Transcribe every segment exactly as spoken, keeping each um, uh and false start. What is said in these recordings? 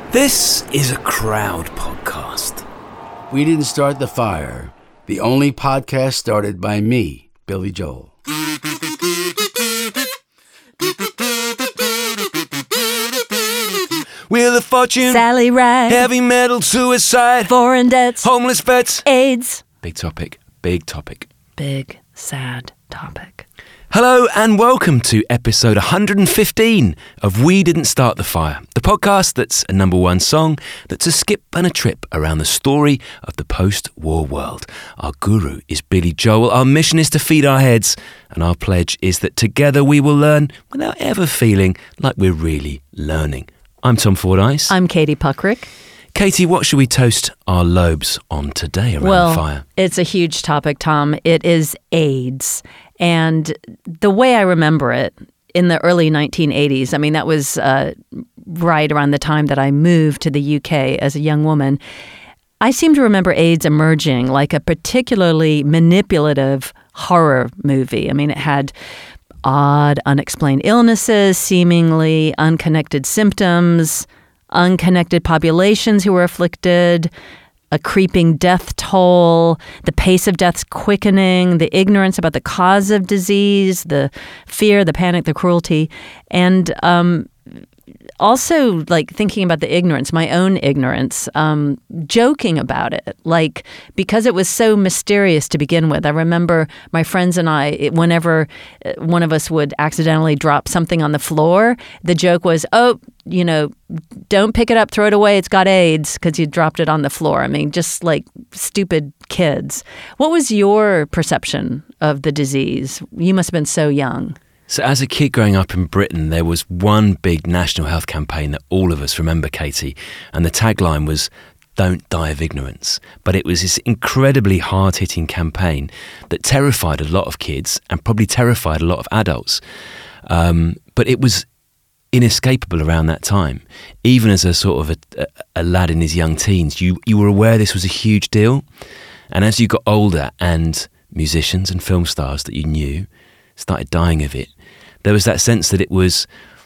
This is a Crowd podcast. We didn't start the fire. The only podcast started by me, Billy Joel. Wheel of Fortune, Sally Ride, heavy metal, suicide, foreign debts, homeless vets, AIDS. Big topic, big topic. Big, sad topic. Hello and welcome to episode one hundred fifteen of We Didn't Start the Fire, the podcast that's a number one song, that's a skip and a trip around the story of the post-war world. Our guru is Billy Joel, our mission is to feed our heads, and our pledge is that together we will learn without ever feeling like we're really learning. I'm Tom Fordyce. I'm Katie Puckrick. Katie, what should we toast our lobes on today around well, the fire? It's a huge topic, Tom. It is AIDS. And the way I remember it, in the early nineteen eighties, I mean, that was uh, right around the time that I moved to the U K as a young woman, I seem to remember AIDS emerging like a particularly manipulative horror movie. I mean, it had odd, unexplained illnesses, seemingly unconnected symptoms, unconnected populations who were afflicted, a creeping death toll, the pace of deaths quickening, the ignorance about the cause of disease, the fear, the panic, the cruelty, and um, also like thinking about the ignorance, my own ignorance, um, joking about it, like because it was so mysterious to begin with. I remember my friends and I, it, whenever one of us would accidentally drop something on the floor, the joke was, oh, you know, don't pick it up, throw it away, it's got AIDS because you dropped it on the floor. I mean, just like stupid kids. What was your perception of the disease? You must have been so young. So as a kid growing up in Britain, there was one big national health campaign that all of us remember, Katie, and the tagline was, "Don't die of ignorance." But it was this incredibly hard-hitting campaign that terrified a lot of kids and probably terrified a lot of adults. Um, but it was inescapable around that time. Even as a sort of a, a, a lad in his young teens, you, you were aware this was a huge deal. And as you got older and musicians and film stars that you knew started dying of it, there was that sense that it was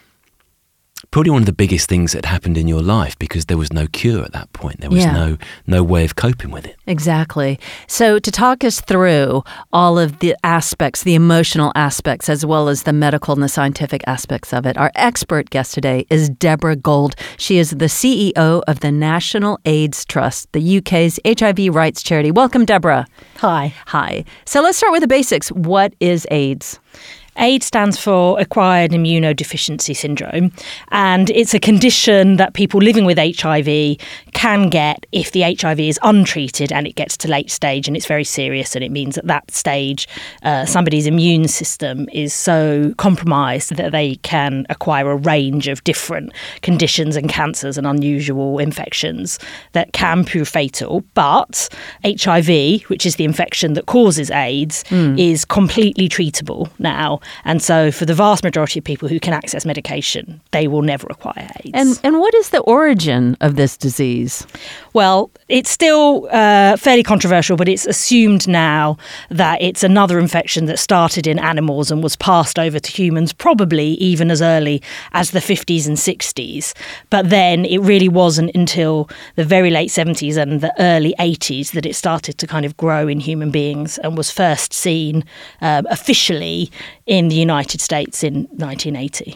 probably one of the biggest things that happened in your life because there was no cure at that point. There was yeah. no no way of coping with it. Exactly. So to talk us through all of the aspects, the emotional aspects, as well as the medical and the scientific aspects of it, our expert guest today is Deborah Gold. She is the C E O of the National AIDS Trust, the U K's H I V rights charity. Welcome, Deborah. Hi. Hi. So let's start with the basics. What is AIDS? AIDS stands for Acquired Immunodeficiency Syndrome, and it's a condition that people living with H I V can get if the H I V is untreated and it gets to late stage, and it's very serious, and it means at that stage uh, somebody's immune system is so compromised that they can acquire a range of different conditions and cancers and unusual infections that can prove fatal. But H I V, which is the infection that causes AIDS, mm. is completely treatable now. And so for the vast majority of people who can access medication, they will never acquire AIDS. And and what is the origin of this disease? Well, it's still uh, fairly controversial, but it's assumed now that it's another infection that started in animals and was passed over to humans, probably even as early as the fifties and sixties. But then it really wasn't until the very late seventies and the early eighties that it started to kind of grow in human beings and was first seen um, officially in the United States in nineteen eighty.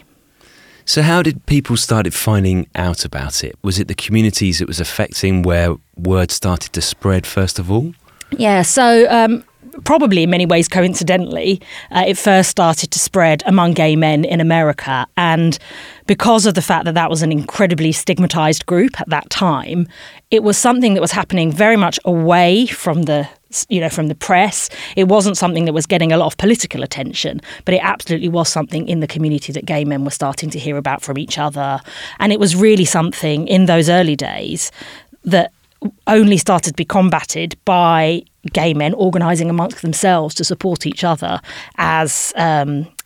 So how did people started finding out about it? Was it the communities it was affecting where word started to spread first of all? Yeah, so um, probably in many ways coincidentally, uh, it first started to spread among gay men in America. And because of the fact that that was an incredibly stigmatized group at that time, it was something that was happening very much away from the you know, from the press. It wasn't something that was getting a lot of political attention, but it absolutely was something in the community that gay men were starting to hear about from each other. And it was really something in those early days that only started to be combated by gay men organising amongst themselves to support each other as um,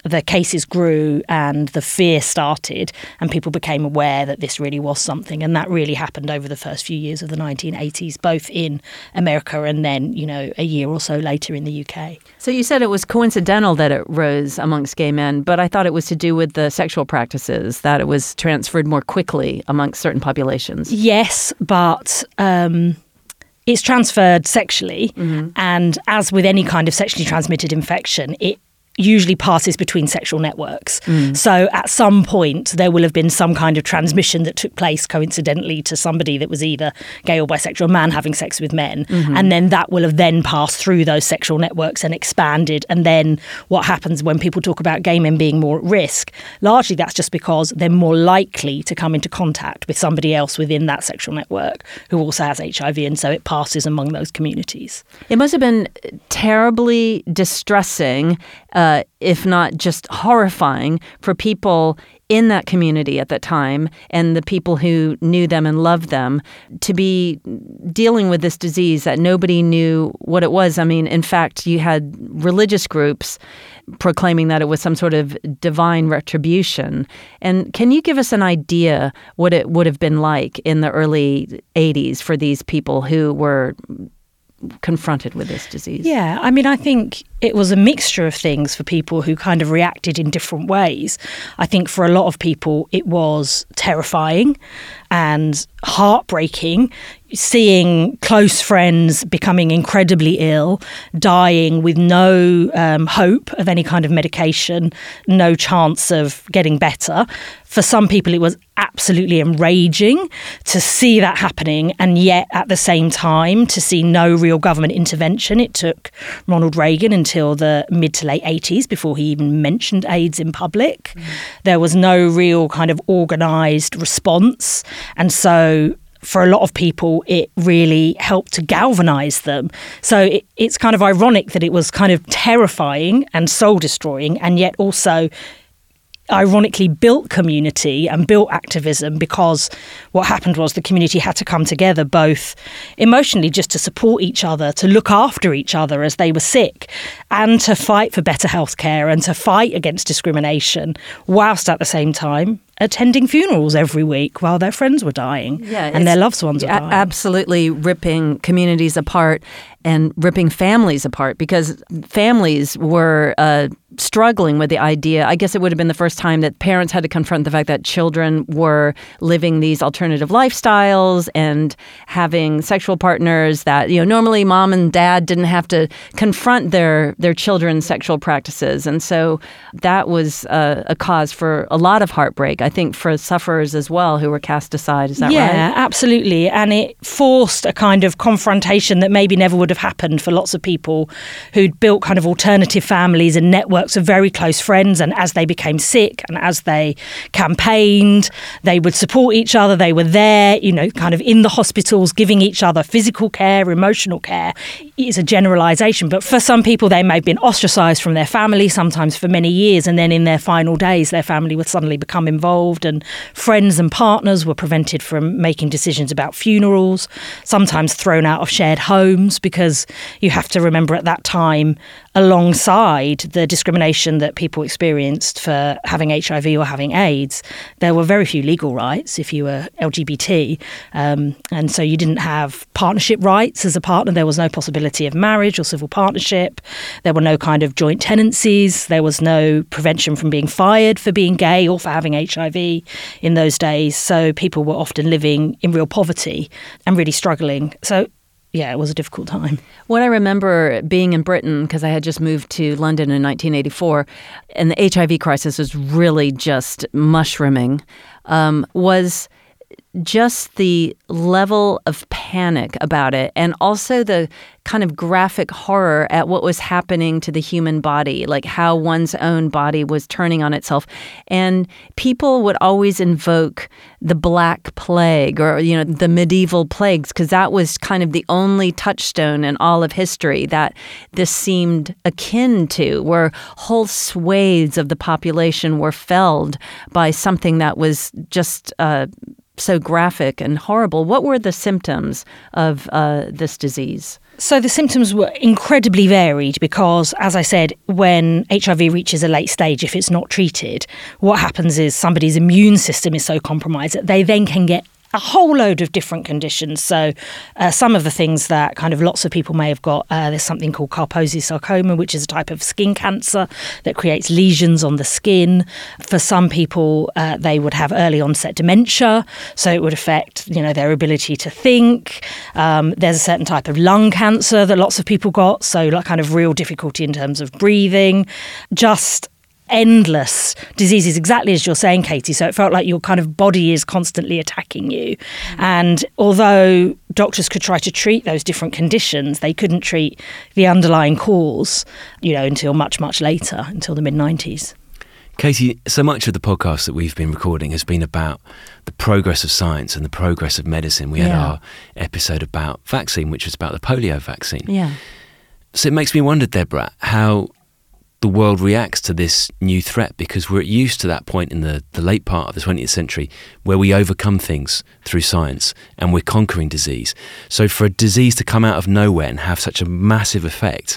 the cases grew and the fear started and people became aware that this really was something. And that really happened over the first few years of the nineteen eighties, both in America and then, you know, a year or so later in the U K. So you said it was coincidental that it rose amongst gay men, but I thought it was to do with the sexual practices, that it was transferred more quickly amongst certain populations. Yes, but Um, it's transferred sexually, mm-hmm. and as with any kind of sexually transmitted infection, it usually passes between sexual networks. Mm. So at some point there will have been some kind of transmission that took place coincidentally to somebody that was either gay or bisexual, man having sex with men, mm-hmm. and then that will have then passed through those sexual networks and expanded. And then what happens when people talk about gay men being more at risk, largely that's just because they're more likely to come into contact with somebody else within that sexual network who also has H I V, and so it passes among those communities. It must have been terribly distressing, uh, if not just horrifying, for people in that community at that time and the people who knew them and loved them to be dealing with this disease that nobody knew what it was. I mean, in fact, you had religious groups proclaiming that it was some sort of divine retribution. And can you give us an idea what it would have been like in the early eighties for these people who were confronted with this disease? Yeah, I mean, I think it was a mixture of things for people who kind of reacted in different ways. I think for a lot of people, it was terrifying and heartbreaking, seeing close friends becoming incredibly ill, dying with no um, hope of any kind of medication, no chance of getting better. For some people, it was absolutely enraging to see that happening, and yet at the same time to see no real government intervention. It took Ronald Reagan until the mid to late eighties before he even mentioned AIDS in public. Mm. There was no real kind of organised response, and so for a lot of people, it really helped to galvanise them. So it, it's kind of ironic that it was kind of terrifying and soul-destroying, and yet also ironically built community and built activism, because what happened was the community had to come together both emotionally just to support each other, to look after each other as they were sick, and to fight for better healthcare and to fight against discrimination, whilst at the same time attending funerals every week while their friends were dying yeah, and their loved ones were dying. A- absolutely ripping communities apart and ripping families apart, because families were uh, struggling with the idea. I guess it would have been the first time that parents had to confront the fact that children were living these alternative lifestyles and having sexual partners that, you know, normally mom and dad didn't have to confront their, their children's sexual practices. And so that was uh, a cause for a lot of heartbreak, I think, for sufferers as well who were cast aside. Is that yeah, right? Yeah, absolutely. And it forced a kind of confrontation that maybe never would have happened for lots of people who'd built kind of alternative families and networks of very close friends. And as they became sick and as they campaigned, they would support each other. They were there, you know, kind of in the hospitals, giving each other physical care, emotional care. It's a generalisation. But for some people, they may have been ostracised from their family, sometimes for many years. And then in their final days, their family would suddenly become involved, and friends and partners were prevented from making decisions about funerals, sometimes thrown out of shared homes, because you have to remember at that time, alongside the discrimination that people experienced for having H I V or having AIDS, there were very few legal rights if you were L G B T. Um, and so you didn't have partnership rights as a partner. There was no possibility of marriage or civil partnership. There were no kind of joint tenancies. There was no prevention from being fired for being gay or for having H I V in those days. So people were often living in real poverty and really struggling. So yeah, it was a difficult time. What I remember being in Britain, because I had just moved to London in nineteen eighty-four, and the H I V crisis was really just mushrooming, um, was just the level of panic about it, and also the kind of graphic horror at what was happening to the human body, like how one's own body was turning on itself. And people would always invoke the Black Plague or, you know, the medieval plagues, because that was kind of the only touchstone in all of history that this seemed akin to, where whole swathes of the population were felled by something that was just uh, so graphic and horrible. What were the symptoms of uh, this disease? So the symptoms were incredibly varied because, as I said, when H I V reaches a late stage, if it's not treated, what happens is somebody's immune system is so compromised that they then can get a whole load of different conditions. So uh, some of the things that kind of lots of people may have got, uh, there's something called Kaposi sarcoma, which is a type of skin cancer that creates lesions on the skin. For some people, uh, they would have early onset dementia, so it would affect, you know, their ability to think. Um, there's a certain type of lung cancer that lots of people got, so like kind of real difficulty in terms of breathing. Just endless diseases, exactly as you're saying, Katie. So it felt like your kind of body is constantly attacking you. Mm-hmm. And although doctors could try to treat those different conditions, they couldn't treat the underlying cause, you know, until much, much later, until the mid nineties. Katie, so much of the podcast that we've been recording has been about the progress of science and the progress of medicine. We had Yeah. our episode about vaccine, which was about the polio vaccine. Yeah. So it makes me wonder, Deborah, how the world reacts to this new threat, because we're used to that point in the, the late part of the twentieth century where we overcome things through science and we're conquering disease. So for a disease to come out of nowhere and have such a massive effect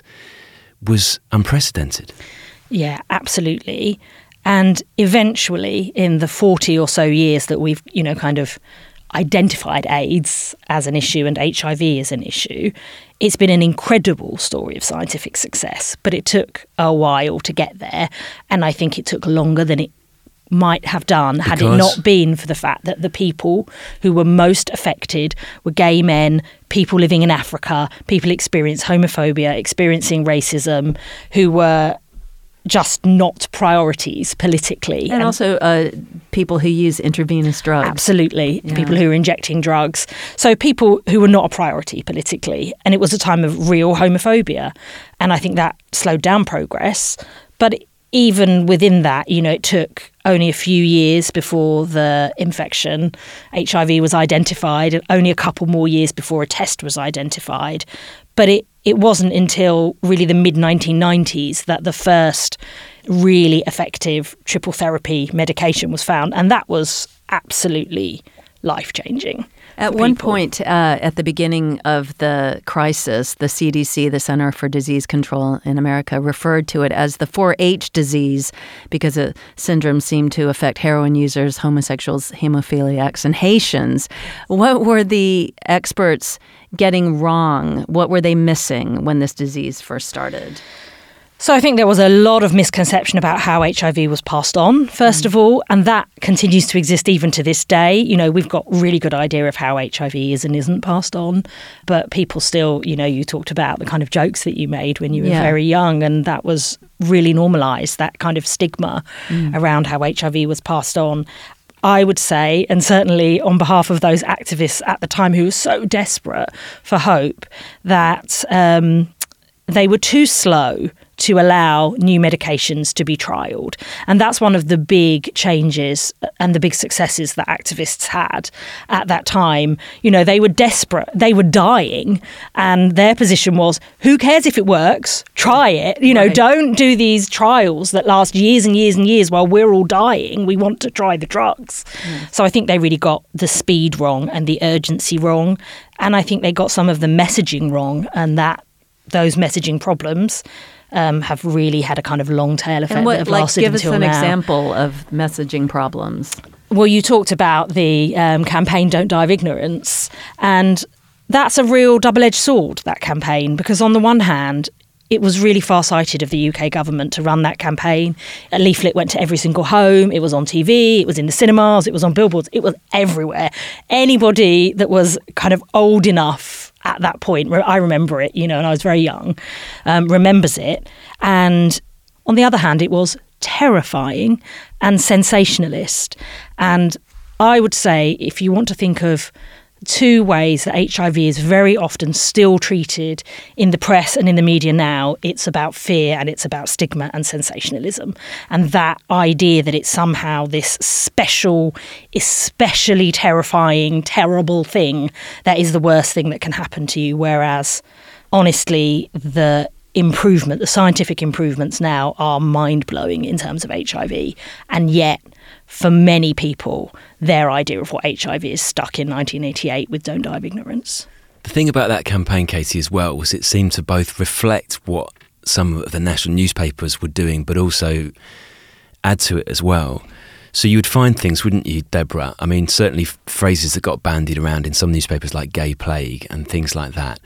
was unprecedented. Yeah, absolutely. And eventually, in the forty or so years that we've, you know, kind of identified AIDS as an issue and H I V as an issue, it's been an incredible story of scientific success, but it took a while to get there. And I think it took longer than it might have done had Because? it not been for the fact that the people who were most affected were gay men, people living in Africa, people experiencing homophobia, experiencing racism, who were just not priorities politically. And, also uh, people who use intravenous drugs. Absolutely. Yeah. People who are injecting drugs. So people who were not a priority politically. And it was a time of real homophobia. And I think that slowed down progress. But even within that, you know, it took only a few years before the infection, H I V, was identified, and only a couple more years before a test was identified. But it, it wasn't until really the mid nineteen nineties that the first really effective triple therapy medication was found. And that was absolutely life-changing. At one point, uh, at the beginning of the crisis, the C D C, the Center for Disease Control in America, referred to it as the four H disease because the syndrome seemed to affect heroin users, homosexuals, hemophiliacs, and Haitians. What were the experts getting wrong? What were they missing when this disease first started? So I think there was a lot of misconception about how H I V was passed on, first mm. of all, and that continues to exist even to this day. You know, we've got a really good idea of how H I V is and isn't passed on, but people still, you know, you talked about the kind of jokes that you made when you were yeah. very young, and that was really normalised, that kind of stigma mm. around how H I V was passed on. I would say, and certainly on behalf of those activists at the time who were so desperate for hope, that um, they were too slow to allow new medications to be trialled. And that's one of the big changes and the big successes that activists had at that time. You know, they were desperate, they were dying, and their position was, who cares if it works? Try it. You know, right. Don't do these trials that last years and years and years while we're all dying. We want to try the drugs. Mm. So I think they really got the speed wrong and the urgency wrong. And I think they got some of the messaging wrong, and that those messaging problems Um, have really had a kind of long tail effect and what, that have like, lasted give us until an now. example of messaging problems. Well, you talked about the um, campaign Don't Die of Ignorance, and that's a real double-edged sword, that campaign, because on the one hand, it was really far-sighted of the U K government to run that campaign. A leaflet went to every single home. It was on T V. It was in the cinemas. It was on billboards. It was everywhere. Anybody that was kind of old enough at that point, I remember it, you know, and I was very young, um, remembers it. And on the other hand, it was terrifying and sensationalist. And I would say, if you want to think of two ways that H I V is very often still treated in the press and in the media now, it's about fear and it's about stigma and sensationalism. And that idea that it's somehow this special, especially terrifying, terrible thing that is the worst thing that can happen to you. Whereas, honestly, the improvement, the scientific improvements now are mind-blowing in terms of H I V. And yet, for many people, their idea of what H I V is stuck in nineteen eighty-eight with Don't Die of Ignorance. The thing about that campaign, Katie, as well, was it seemed to both reflect what some of the national newspapers were doing, but also add to it as well. So you would find things, wouldn't you, Deborah? I mean, certainly phrases that got bandied around in some newspapers like gay plague and things like that.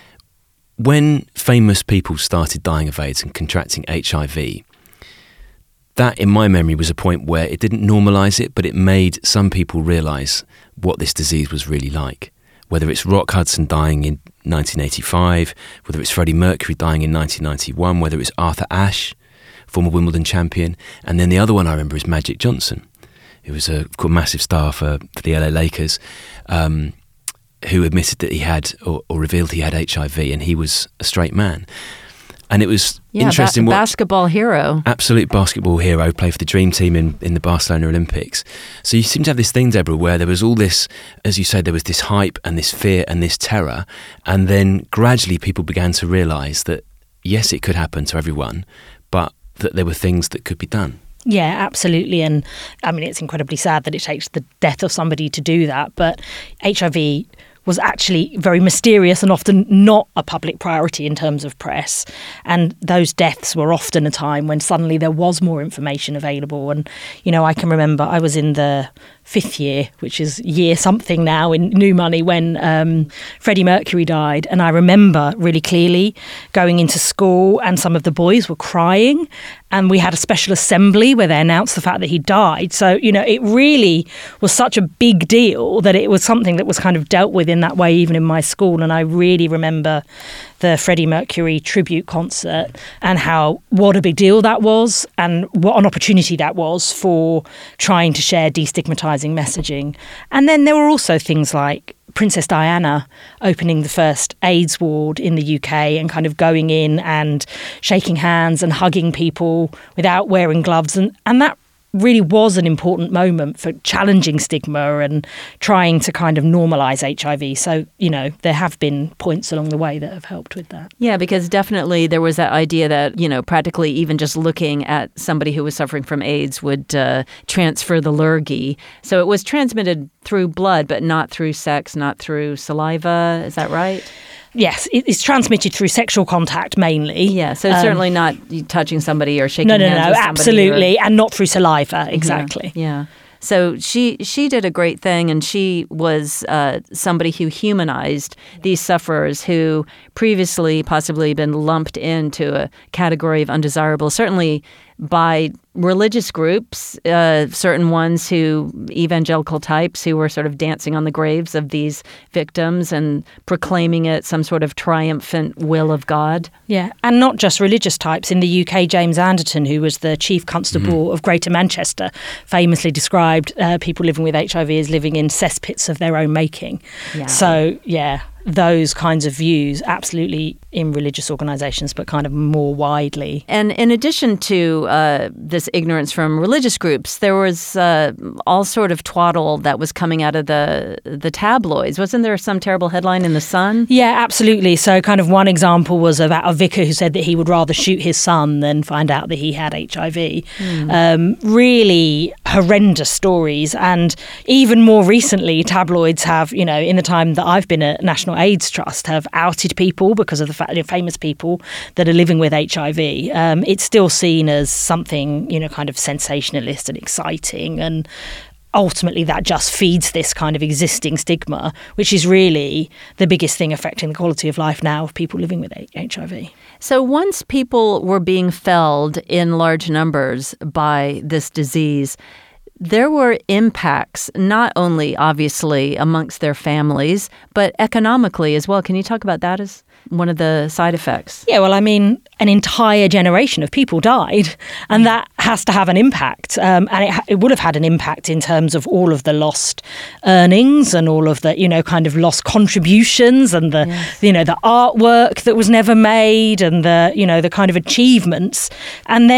When famous people started dying of AIDS and contracting H I V, that, in my memory, was a point where it didn't normalise it, but it made some people realise what this disease was really like. Whether it's Rock Hudson dying in nineteen eighty-five, whether it's Freddie Mercury dying in nineteen ninety-one, whether it's Arthur Ashe, former Wimbledon champion, and then the other one I remember is Magic Johnson, who was a massive star for, for the L A Lakers, um, who admitted that he had, or, or revealed he had H I V, and he was a straight man. And it was yeah, interesting. Ba- what, basketball hero. Absolute basketball hero, played for the Dream Team in, in the Barcelona Olympics. So you seem to have this thing, Deborah, where there was all this, as you said, there was this hype and this fear and this terror. And then gradually people began to realise that, yes, it could happen to everyone, but that there were things that could be done. Yeah, absolutely. And I mean, it's incredibly sad that it takes the death of somebody to do that. But H I V was actually very mysterious and often not a public priority in terms of press. And those deaths were often a time when suddenly there was more information available. And, you know, I can remember I was in the fifth year, which is year something now in New Money, when um, Freddie Mercury died. And I remember really clearly going into school and some of the boys were crying. And we had a special assembly where they announced the fact that he died. So, you know, it really was such a big deal that it was something that was kind of dealt with in that way, even in my school. And I really remember the Freddie Mercury tribute concert and how, what a big deal that was and what an opportunity that was for trying to share destigmatizing messaging. And then there were also things like Princess Diana opening the first AIDS ward in the U K and kind of going in and shaking hands and hugging people without wearing gloves. And, and that really was an important moment for challenging stigma and trying to kind of normalise H I V. So, you know, there have been points along the way that have helped with that. Yeah, because definitely there was that idea that, you know, practically even just looking at somebody who was suffering from AIDS would uh, transfer the lurgy. So it was transmitted through blood, but not through sex, not through saliva. Is that right? Yes, it's transmitted through sexual contact mainly. Yeah, so um, certainly not touching somebody or shaking no, no, hands no, with somebody. Absolutely, or, and not through saliva, exactly. Yeah, yeah. So she she did a great thing, and she was uh, somebody who humanized these sufferers who previously possibly been lumped into a category of undesirable, certainly by religious groups, uh, certain ones who, evangelical types who were sort of dancing on the graves of these victims and proclaiming it some sort of triumphant will of God. Yeah, and not just religious types. In the U K, James Anderton, who was the Chief Constable mm-hmm. of Greater Manchester, famously described uh, people living with H I V as living in cesspits of their own making. Yeah. So, yeah, those kinds of views absolutely in religious organisations, but kind of more widely. And in addition to uh, this ignorance from religious groups, there was uh, all sort of twaddle that was coming out of the the tabloids. Wasn't there some terrible headline in The Sun? Yeah, absolutely. So kind of one example was about a vicar who said that he would rather shoot his son than find out that he had H I V. Mm. Um, really horrendous stories. And even more recently, tabloids have, you know, in the time that I've been at National AIDS Trust, have outed people because of the fact that famous people that are living with H I V. Um, it's still seen as something, you know, kind of sensationalist and exciting, and ultimately that just feeds this kind of existing stigma, which is really the biggest thing affecting the quality of life now of people living with H I V. So once people were being felled in large numbers by this disease, there were impacts, not only obviously amongst their families, but economically as well. Can you talk about that as one of the side effects? Yeah, well, I mean, an entire generation of people died, and that has to have an impact. Um, and it, it would have had an impact in terms of all of the lost earnings and all of the, you know, kind of lost contributions and the, yes. you know, the artwork that was never made and the, you know, the kind of achievements. And then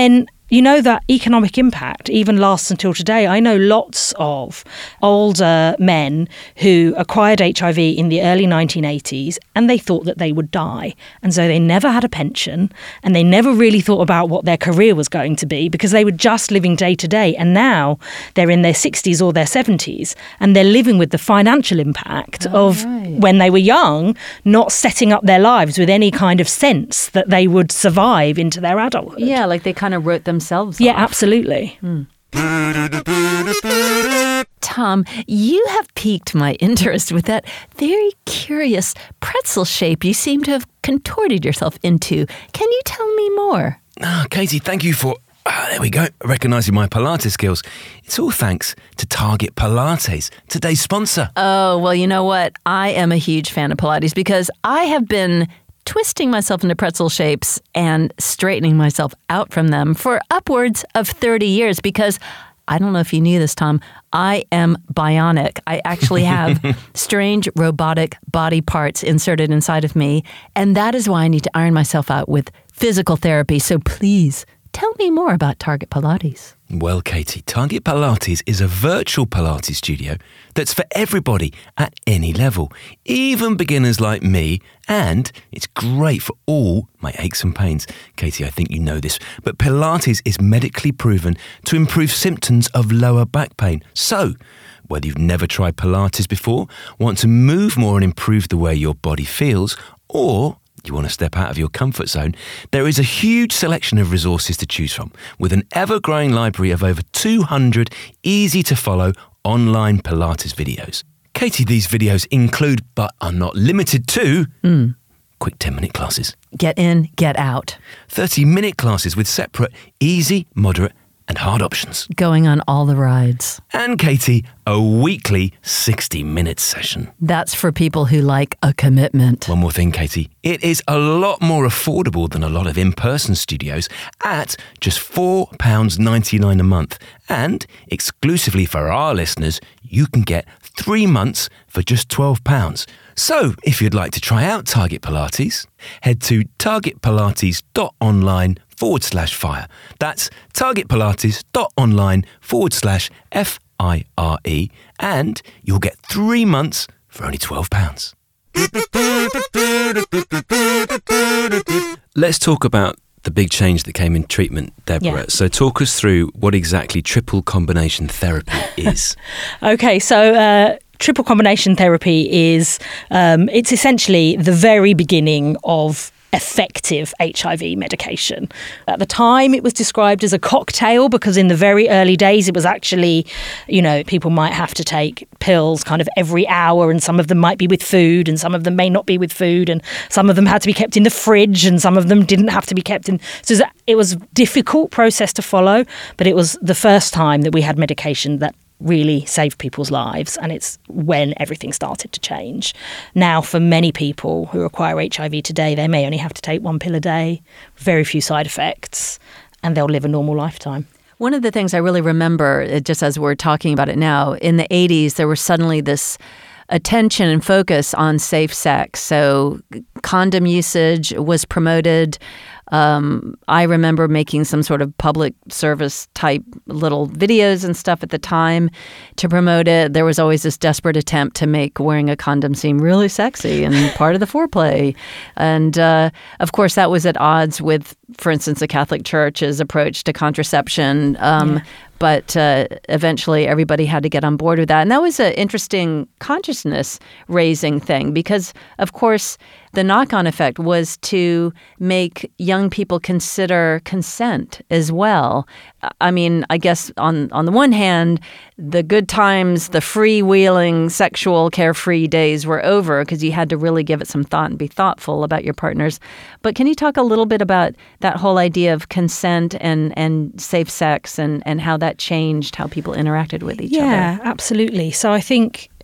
you know, that economic impact even lasts until today. I know lots of older men who acquired H I V in the early nineteen eighties and they thought that they would die. And so they never had a pension and they never really thought about what their career was going to be because they were just living day to day. And now they're in their sixties or their seventies and they're living with the financial impact oh, of right. when they were young, not setting up their lives with any kind of sense that they would survive into their adulthood. Yeah, like they kind of wrote themselves Yeah, off. absolutely. Mm. Tom, you have piqued my interest with that very curious pretzel shape you seem to have contorted yourself into. Can you tell me more? Ah, Katie, thank you for... Ah, there we go, recognising my Pilates skills. It's all thanks to Target Pilates, today's sponsor. Oh, well, you know what? I am a huge fan of Pilates because I have been twisting myself into pretzel shapes and straightening myself out from them for upwards of thirty years because I don't know if you knew this, Tom, I am bionic. I actually have strange robotic body parts inserted inside of me, and that is why I need to iron myself out with physical therapy. So please, tell me more about Target Pilates. Well, Katie, Target Pilates is a virtual Pilates studio that's for everybody at any level, even beginners like me, and it's great for all my aches and pains. Katie, I think you know this, but Pilates is medically proven to improve symptoms of lower back pain. So, whether you've never tried Pilates before, want to move more and improve the way your body feels, or you want to step out of your comfort zone, there is a huge selection of resources to choose from, with an ever-growing library of over two hundred easy-to-follow online Pilates videos. Katie, these videos include, but are not limited to, Mm. quick ten-minute classes, Get in, get out. thirty-minute classes with separate, easy, moderate, and hard options. Going on all the rides. And, Katie, a weekly sixty-minute session. That's for people who like a commitment. One more thing, Katie. It is a lot more affordable than a lot of in-person studios at just four pounds ninety-nine a month. And exclusively for our listeners, you can get three months for just twelve pounds. So if you'd like to try out Target Pilates, head to targetpilates.online forward slash fire. That's targetpilates.online forward slash F I R E, and you'll get three months for only twelve pounds. Let's talk about the big change that came in treatment, Deborah. Yeah. So talk us through what exactly triple combination therapy is. Okay, so uh, triple combination therapy is, um, it's essentially the very beginning of effective H I V medication. At the time, it was described as a cocktail because in the very early days, it was actually, you know, people might have to take pills kind of every hour, and some of them might be with food and some of them may not be with food, and some of them had to be kept in the fridge and some of them didn't have to be kept in. So it was a difficult process to follow, but it was the first time that we had medication that really saved people's lives, and it's when everything started to change. Now, for many people who acquire H I V today, they may only have to take one pill a day, very few side effects, and they'll live a normal lifetime. One of the things I really remember, uh, just as we're talking about it now, in the eighties, there was suddenly this attention and focus on safe sex. So condom usage was promoted. Um, I remember making some sort of public service type little videos and stuff at the time to promote it. There was always this desperate attempt to make wearing a condom seem really sexy and part of the foreplay. And uh, of course, that was at odds with, for instance, the Catholic Church's approach to contraception. Um, yeah. But uh, eventually everybody had to get on board with that. And that was an interesting consciousness-raising thing because, of course, the knock-on effect was to make young people consider consent as well. I mean, I guess on, on the one hand, the good times, the freewheeling, sexual, carefree days were over because you had to really give it some thought and be thoughtful about your partners. But can you talk a little bit about that whole idea of consent and, and safe sex and, and how that changed how people interacted with each yeah, other? Yeah, absolutely. So I think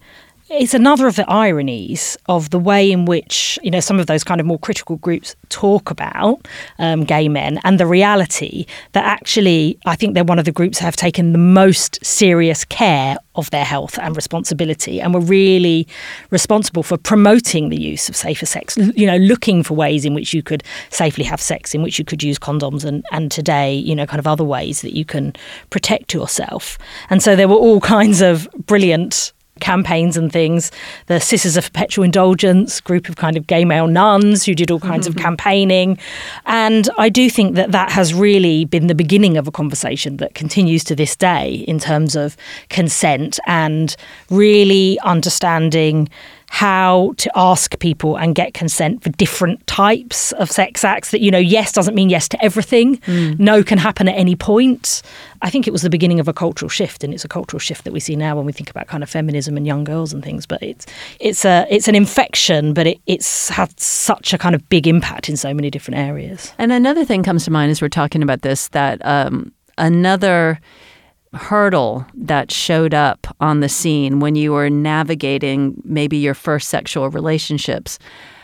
it's another of the ironies of the way in which, you know, some of those kind of more critical groups talk about um, gay men, and the reality that actually I think they're one of the groups that have taken the most serious care of their health and responsibility, and were really responsible for promoting the use of safer sex, you know, looking for ways in which you could safely have sex, in which you could use condoms, and, and today, you know, kind of other ways that you can protect yourself. And so there were all kinds of brilliant campaigns and things. The Sisters of Perpetual Indulgence, group of kind of gay male nuns who did all kinds mm-hmm. of campaigning. And I do think that that has really been the beginning of a conversation that continues to this day in terms of consent and really understanding how to ask people and get consent for different types of sex acts. That, you know, yes doesn't mean yes to everything. Mm. No can happen at any point. I think it was the beginning of a cultural shift, and it's a cultural shift that we see now when we think about kind of feminism and young girls and things. But it's it's a it's an infection, but it, it's had such a kind of big impact in so many different areas. And another thing comes to mind as we're talking about this, that um, another hurdle that showed up on the scene when you were navigating maybe your first sexual relationships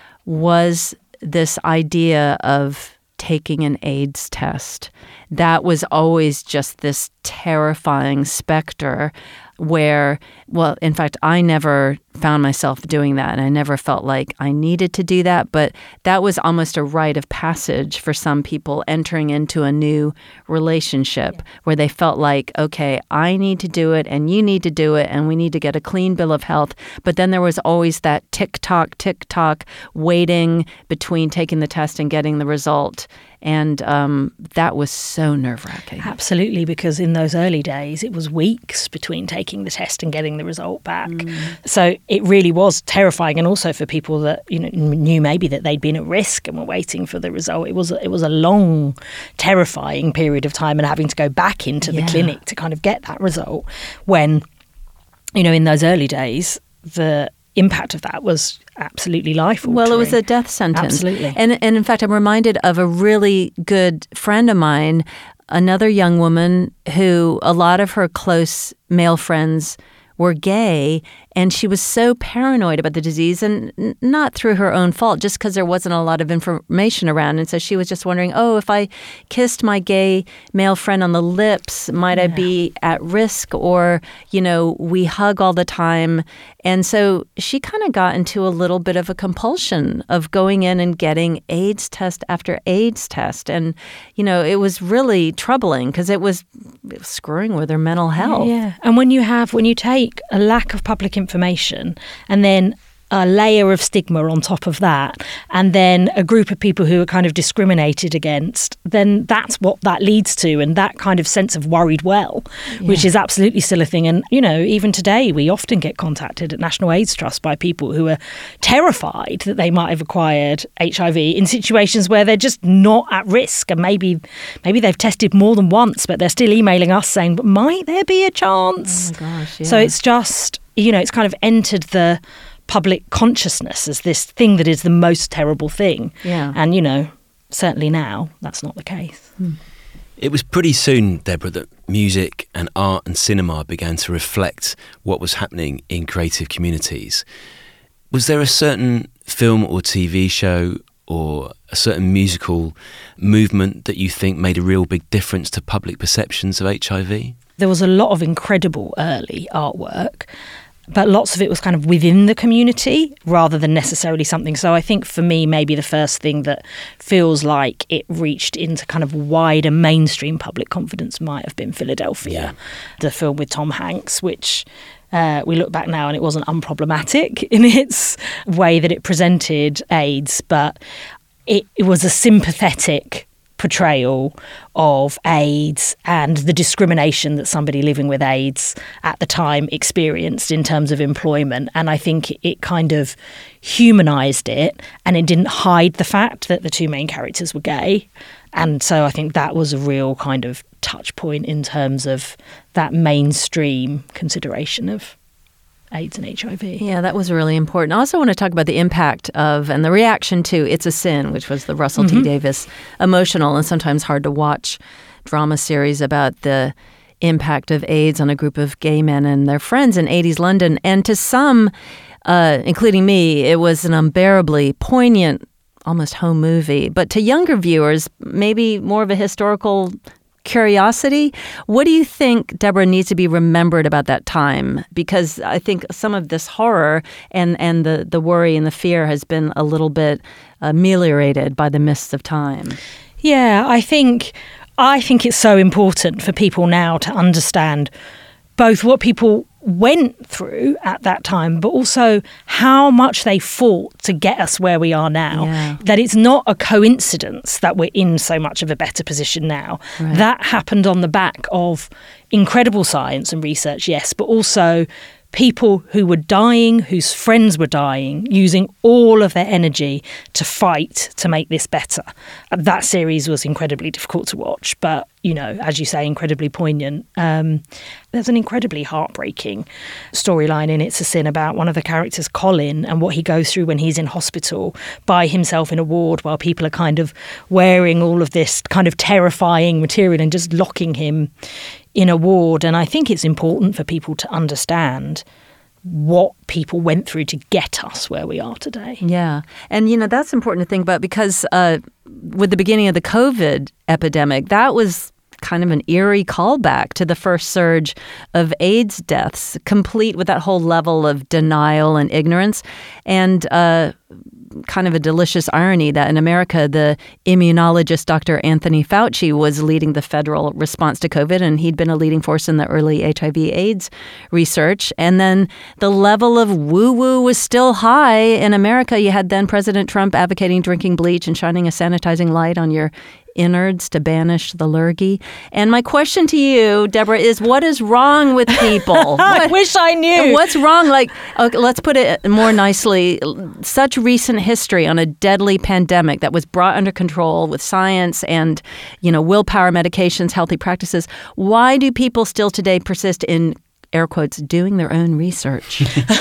was this idea of taking an AIDS test. That was always just this terrifying specter where, well, in fact, I never found myself doing that, and I never felt like I needed to do that, but that was almost a rite of passage for some people entering into a new relationship yeah. where they felt like, okay, I need to do it and you need to do it and we need to get a clean bill of health. But then there was always that tick-tock, tick-tock waiting between taking the test and getting the result. And um, that was so nerve-wracking. Absolutely, because in those early days, it was weeks between taking the test and getting the result back. Mm. So it really was terrifying, and also for people that, you know, knew maybe that they'd been at risk and were waiting for the result. It was it was a long, terrifying period of time, and having to go back into yeah. the clinic to kind of get that result. When, you know, in those early days, the impact of that was absolutely life-altering. Well, it was a death sentence. Absolutely. And, and in fact, I'm reminded of a really good friend of mine, another young woman who a lot of her close male friends were gay, and she was so paranoid about the disease, and n- not through her own fault, just because there wasn't a lot of information around. And so she was just wondering, oh, if I kissed my gay male friend on the lips, might yeah. I be at risk? Or, you know, we hug all the time. And so she kind of got into a little bit of a compulsion of going in and getting AIDS test after AIDS test. And, you know, it was really troubling because it was, it was screwing with her mental health. Yeah. And when you have, when you take a lack of public information and then a layer of stigma on top of that, and then a group of people who are kind of discriminated against, then that's what that leads to, and that kind of sense of worried well, yeah. which is absolutely still a thing. And, you know, even today we often get contacted at National AIDS Trust by people who are terrified that they might have acquired H I V in situations where they're just not at risk, and maybe maybe they've tested more than once, but they're still emailing us saying, but might there be a chance? Oh my gosh, yeah. So it's just, you know, it's kind of entered the public consciousness as this thing that is the most terrible thing. Yeah. And, you know, certainly now that's not the case. Hmm. It was pretty soon, Deborah, that music and art and cinema began to reflect what was happening in creative communities. Was there a certain film or T V show or a certain musical movement that you think made a real big difference to public perceptions of H I V? There was a lot of incredible early artwork, but lots of it was kind of within the community rather than necessarily something. So I think for me, maybe the first thing that feels like it reached into kind of wider mainstream public confidence might have been Philadelphia, yeah. the film with Tom Hanks, which uh, we look back now and it wasn't unproblematic in its way that it presented AIDS, but it, it was a sympathetic portrayal of AIDS and the discrimination that somebody living with AIDS at the time experienced in terms of employment. And I think it kind of humanised it, and it didn't hide the fact that the two main characters were gay. And so I think that was a real kind of touch point in terms of that mainstream consideration of AIDS and H I V. Yeah, that was really important. I also want to talk about the impact of and the reaction to It's a Sin, which was the Russell mm-hmm. T Davies emotional and sometimes hard to watch drama series about the impact of AIDS on a group of gay men and their friends in eighties London. And to some, uh, including me, it was an unbearably poignant, almost home movie. But to younger viewers, maybe more of a historical curiosity. What do you think, Deborah, needs to be remembered about that time? Because I think some of this horror and, and the, the worry and the fear has been a little bit ameliorated by the mists of time. Yeah, I think I think it's so important for people now to understand both what people went through at that time, but also how much they fought to get us where we are now. Yeah. That it's not a coincidence that we're in so much of a better position now. Right. That happened on the back of incredible science and research, yes, but also people who were dying, whose friends were dying, using all of their energy to fight to make this better. That series was incredibly difficult to watch, but, you know, as you say, incredibly poignant. Um, there's an incredibly heartbreaking storyline in It's a Sin about one of the characters, Colin, and what he goes through when he's in hospital by himself in a ward while people are kind of wearing all of this kind of terrifying material and just locking him in a ward. And I think it's important for people to understand what people went through to get us where we are today. Yeah. And, you know, that's important to think about because uh, with the beginning of the COVID epidemic, that was kind of an eerie callback to the first surge of AIDS deaths, complete with that whole level of denial and ignorance. And uh, kind of a delicious irony that in America, the immunologist Doctor Anthony Fauci was leading the federal response to COVID, and he'd been a leading force in the early H I V AIDS research. And then the level of woo-woo was still high in America. You had then President Trump advocating drinking bleach and shining a sanitizing light on your innards to banish the lurgy. And my question to you, Deborah, is what is wrong with people? I What- wish I knew. What's wrong? Like, okay, let's put it more nicely. Such recent history on a deadly pandemic that was brought under control with science and, you know, willpower, medications, healthy practices. Why do people still today persist in, air quotes, doing their own research?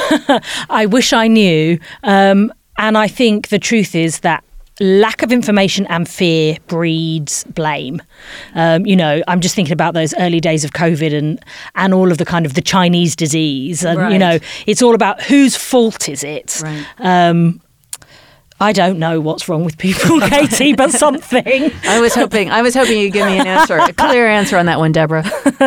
I wish I knew. Um, and I think the truth is that lack of information and fear breeds blame. Um, you know, I'm just thinking about those early days of COVID and and all of the kind of the Chinese disease. And, Right. you know, it's all about whose fault is it? Right. Um, I don't know what's wrong with people, Katie, but something. I was hoping I was hoping you'd give me an answer, a clear answer on that one, Deborah.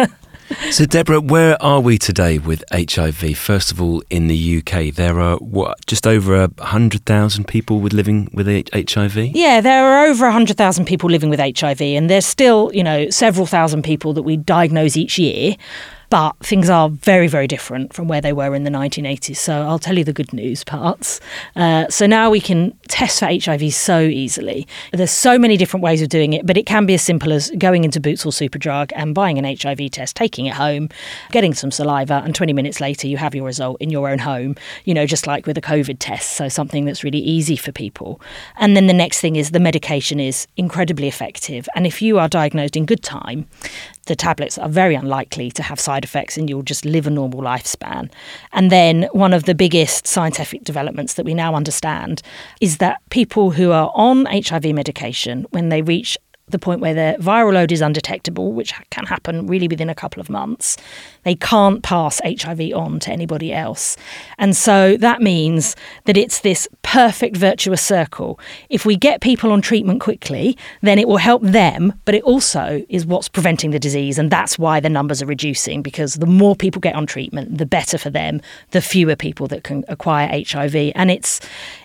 So, Deborah, where are we today with H I V? First of all, in the U K, there are, what, just over one hundred thousand people with living with H I V? Yeah, there are over one hundred thousand people living with H I V, and there's still, you know, several thousand people that we diagnose each year. But things are very, very different from where they were in the nineteen eighties. So I'll tell you the good news parts. Uh, so now we can test for H I V so easily. There's so many different ways of doing it, but it can be as simple as going into Boots or Superdrug and buying an H I V test, taking it home, getting some saliva, and twenty minutes later you have your result in your own home, you know, just like with a COVID test. So something that's really easy for people. And then the next thing is the medication is incredibly effective. And if you are diagnosed in good time, the tablets are very unlikely to have side effects and you'll just live a normal lifespan. And then one of the biggest scientific developments that we now understand is that people who are on H I V medication, when they reach the point where their viral load is undetectable, which can happen really within a couple of months, they can't pass H I V on to anybody else. And so that means that it's this perfect virtuous circle. If we get people on treatment quickly, then it will help them, but it also is what's preventing the disease. And that's why the numbers are reducing, because the more people get on treatment, the better for them, the fewer people that can acquire H I V. And it's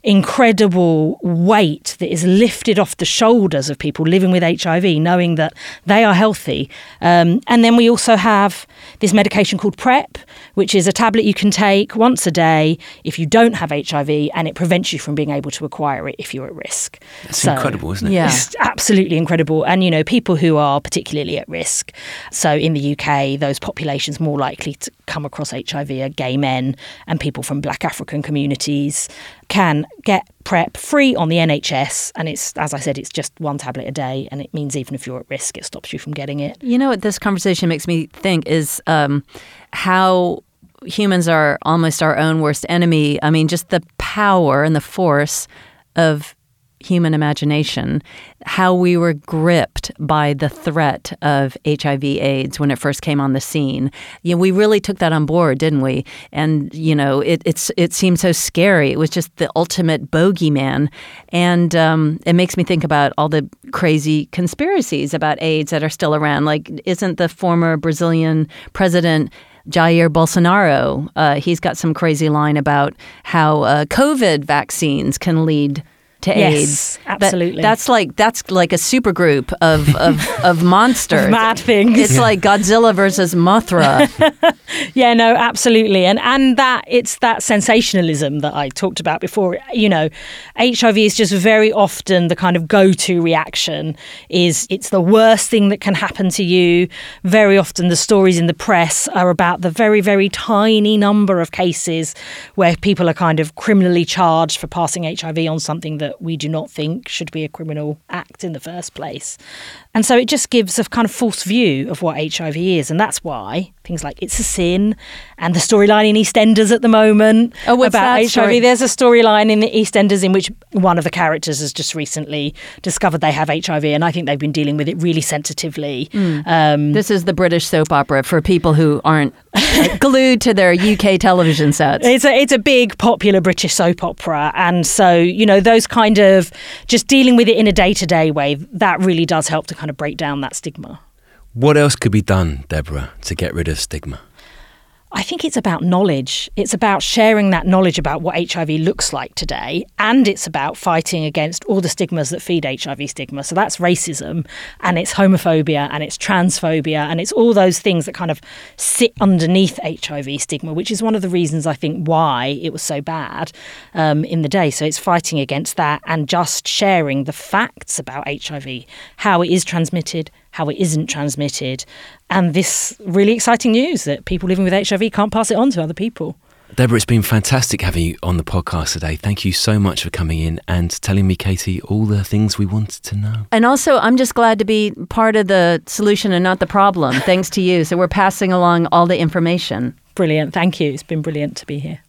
incredible weight that is lifted off the shoulders of people living with H I V, knowing that they are healthy. Um, and then we also have this medication called PrEP, which is a tablet you can take once a day if you don't have H I V, and it prevents you from being able to acquire it if you're at risk. That's So, incredible, isn't it? Yeah. It's absolutely incredible. And, you know, people who are particularly at risk. So in the U K, those populations more likely to come across H I V are gay men and people from Black African communities can get PrEP free on the N H S. And it's, as I said, it's just one tablet a day. And it means even if you're at risk, it stops you from getting it. You know what this conversation makes me think is um, how humans are almost our own worst enemy. I mean, just the power and the force of human imagination, how we were gripped by the threat of H I V AIDS when it first came on the scene. You know, we really took that on board, didn't we? And, you know, it, it's it seemed so scary. It was just the ultimate bogeyman. And um, it makes me think about all the crazy conspiracies about AIDS that are still around. Like, isn't the former Brazilian president Jair Bolsonaro, uh, he's got some crazy line about how uh, COVID vaccines can lead to yes, AIDS. Absolutely. That, that's like that's like a supergroup of of, of monsters. Of mad things. It's yeah. like Godzilla versus Mothra. Yeah, no, absolutely. And and that it's that sensationalism that I talked about before. You know, H I V is just very often the kind of go-to reaction is it's the worst thing that can happen to you. Very often the stories in the press are about the very, very tiny number of cases where people are kind of criminally charged for passing H I V on something that we do not think should be a criminal act in the first place. And so it just gives a kind of false view of what H I V is. And that's why things like It's a Sin and the storyline in EastEnders at the moment oh, what's about that H I V. story? There's a storyline in the EastEnders in which one of the characters has just recently discovered they have H I V. And I think they've been dealing with it really sensitively. Mm. Um, this is the British soap opera for people who aren't glued to their U K television sets. It's a, it's a big popular British soap opera. And so, you know, those kind of just dealing with it in a day-to-day way, that really does help to kind of break down that stigma. What else could be done, Deborah, to get rid of stigma? I think it's about knowledge. It's about sharing that knowledge about what H I V looks like today. And it's about fighting against all the stigmas that feed H I V stigma. So that's racism and it's homophobia and it's transphobia and it's all those things that kind of sit underneath H I V stigma, which is one of the reasons I think why it was so bad um, in the day. So it's fighting against that and just sharing the facts about H I V, how it is transmitted, how it isn't transmitted, and this really exciting news that people living with H I V can't pass it on to other people. Deborah, it's been fantastic having you on the podcast today. Thank you so much for coming in and telling me, Katie, all the things we wanted to know. And also, I'm just glad to be part of the solution and not the problem, thanks to you. So we're passing along all the information. Brilliant. Thank you. It's been brilliant to be here.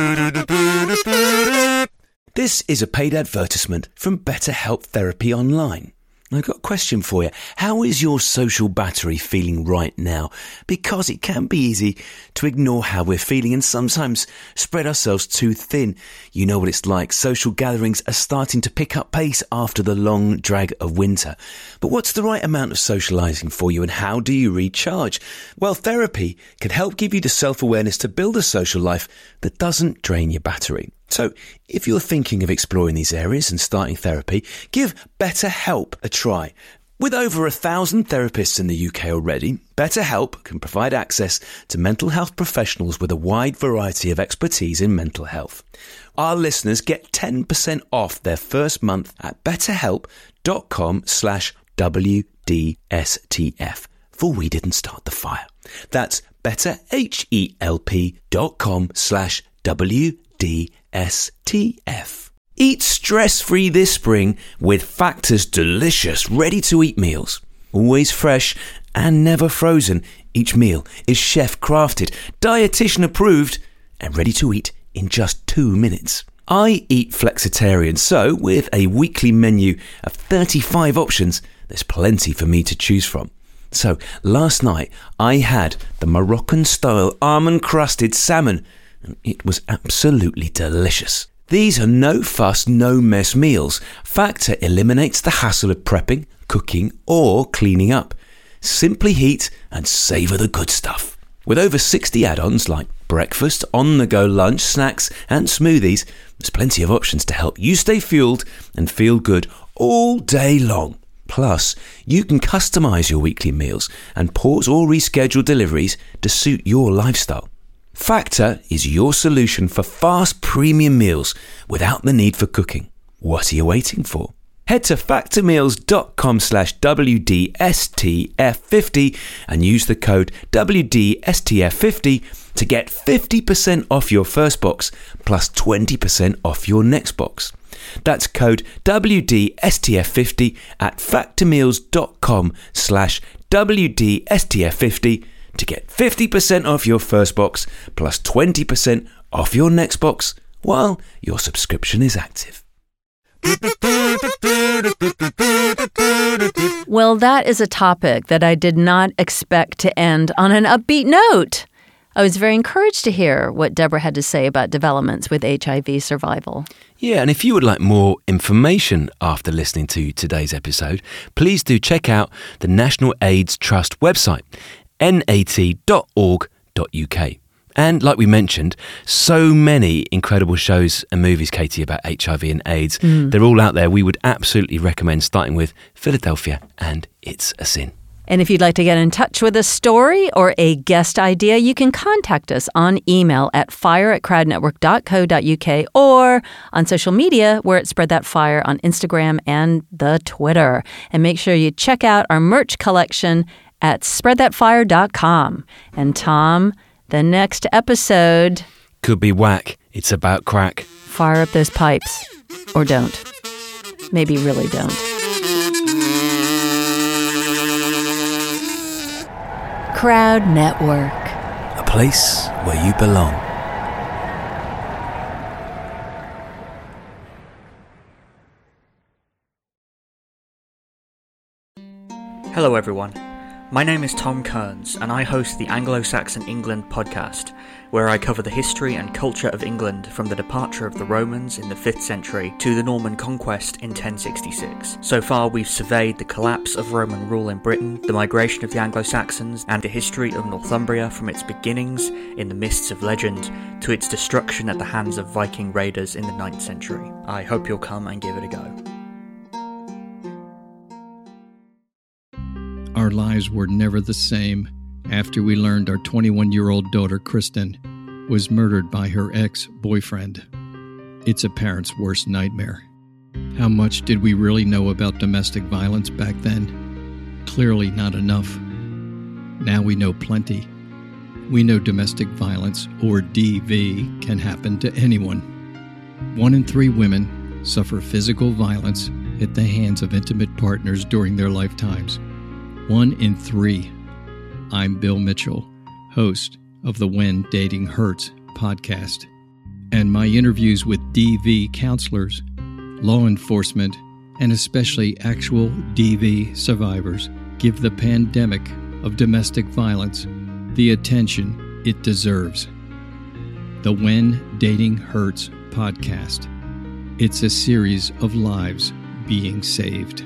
This is a paid advertisement from BetterHelp Therapy Online. I've got a question for you. How is your social battery feeling right now? Because it can be easy to ignore how we're feeling and sometimes spread ourselves too thin. You know what it's like. Social gatherings are starting to pick up pace after the long drag of winter. But what's the right amount of socialising for you and how do you recharge? Well, therapy can help give you the self-awareness to build a social life that doesn't drain your battery. So, if you're thinking of exploring these areas and starting therapy, give BetterHelp a try. With over a thousand therapists in the U K already, BetterHelp can provide access to mental health professionals with a wide variety of expertise in mental health. Our listeners get ten percent off their first month at betterhelp.com slash WDSTF, for we didn't start the fire. That's betterhelp.com slash WDSTF. S T F. Eat stress-free this spring with Factor's delicious ready-to-eat meals. Always fresh and never frozen, each meal is chef-crafted, dietitian-approved and ready to eat in just two minutes. I eat flexitarian, so with a weekly menu of thirty-five options, there's plenty for me to choose from. So last night I had the Moroccan-style almond-crusted salmon, and it was absolutely delicious. These are no-fuss, no-mess meals. Factor eliminates the hassle of prepping, cooking or cleaning up. Simply heat and savour the good stuff. With over sixty add-ons like breakfast, on-the-go lunch, snacks and smoothies, there's plenty of options to help you stay fueled and feel good all day long. Plus, you can customise your weekly meals and pause or reschedule deliveries to suit your lifestyle. Factor is your solution for fast premium meals without the need for cooking. What are you waiting for? Head to factormeals.com slash WDSTF50 and use the code W D S T F fifty to get fifty percent off your first box plus twenty percent off your next box. That's code W D S T F fifty at factormeals.com slash WDSTF50 to get fifty percent off your first box plus twenty percent off your next box while your subscription is active. Well, that is a topic that I did not expect to end on an upbeat note. I was very encouraged to hear what Deborah had to say about developments with H I V survival. Yeah, and if you would like more information after listening to today's episode, please do check out the National AIDS Trust website, n a t dot org dot u k. And like we mentioned, so many incredible shows and movies, Katie, about H I V and AIDS. Mm. They're all out there. We would absolutely recommend starting with Philadelphia and It's a Sin. And if you'd like to get in touch with a story or a guest idea, you can contact us on email at fire at crowd network dot co dot u k or on social media, we're at Spread That Fire on Instagram and the Twitter. And make sure you check out our merch collection at spread that fire dot com. And Tom, the next episode could be whack. It's about crack. Fire up those pipes. Or don't. Maybe really don't. Crowd Network. A place where you belong. Hello everyone. My name is Tom Kearns, and I host the Anglo-Saxon England podcast, where I cover the history and culture of England from the departure of the Romans in the fifth century to the Norman conquest in ten sixty-six. So far, we've surveyed the collapse of Roman rule in Britain, the migration of the Anglo-Saxons, and the history of Northumbria from its beginnings in the mists of legend to its destruction at the hands of Viking raiders in the ninth century. I hope you'll come and give it a go. Our lives were never the same after we learned our twenty-one-year-old daughter, Kristen, was murdered by her ex-boyfriend. It's a parent's worst nightmare. How much did we really know about domestic violence back then? Clearly not enough. Now we know plenty. We know domestic violence, or D V, can happen to anyone. One in three women suffer physical violence at the hands of intimate partners during their lifetimes. One in three. I'm Bill Mitchell, host of the When Dating Hurts podcast, and my interviews with D V counselors, law enforcement, and especially actual D V survivors give the pandemic of domestic violence the attention it deserves. The When Dating Hurts podcast. It's a series of lives being saved.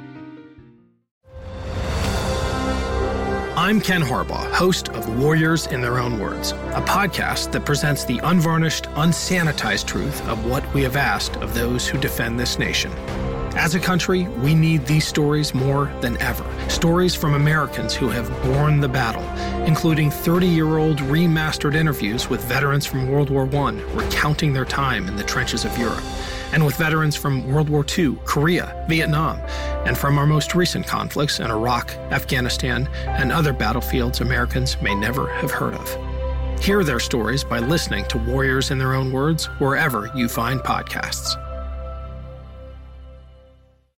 I'm Ken Harbaugh, host of Warriors in Their Own Words, a podcast that presents the unvarnished, unsanitized truth of what we have asked of those who defend this nation. As a country, we need these stories more than ever. Stories from Americans who have borne the battle, including thirty-year-old remastered interviews with veterans from World War One recounting their time in the trenches of Europe, and with veterans from World War Two, Korea, Vietnam, and from our most recent conflicts in Iraq, Afghanistan, and other battlefields Americans may never have heard of. Hear their stories by listening to Warriors in Their Own Words wherever you find podcasts.